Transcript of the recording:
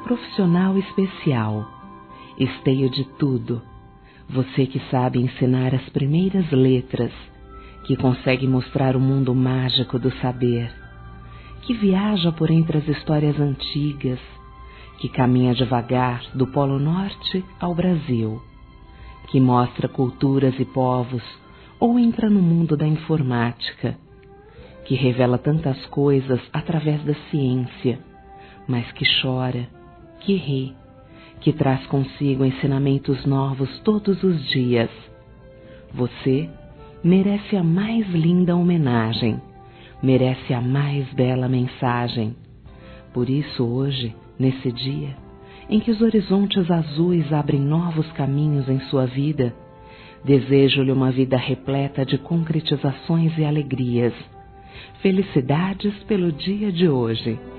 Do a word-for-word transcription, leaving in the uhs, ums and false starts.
profissional especial, esteio de tudo, você que sabe ensinar as primeiras letras, que consegue mostrar o mundo mágico do saber, que viaja por entre as histórias antigas, que caminha devagar do Polo Norte ao Brasil, que mostra culturas e povos ou entra no mundo da informática, que revela tantas coisas através da ciência, mas que chora, que ri, que traz consigo ensinamentos novos todos os dias. Você merece a mais linda homenagem, merece a mais bela mensagem. Por isso hoje, nesse dia, em que os horizontes azuis abrem novos caminhos em sua vida, desejo-lhe uma vida repleta de concretizações e alegrias. Felicidades pelo dia de hoje.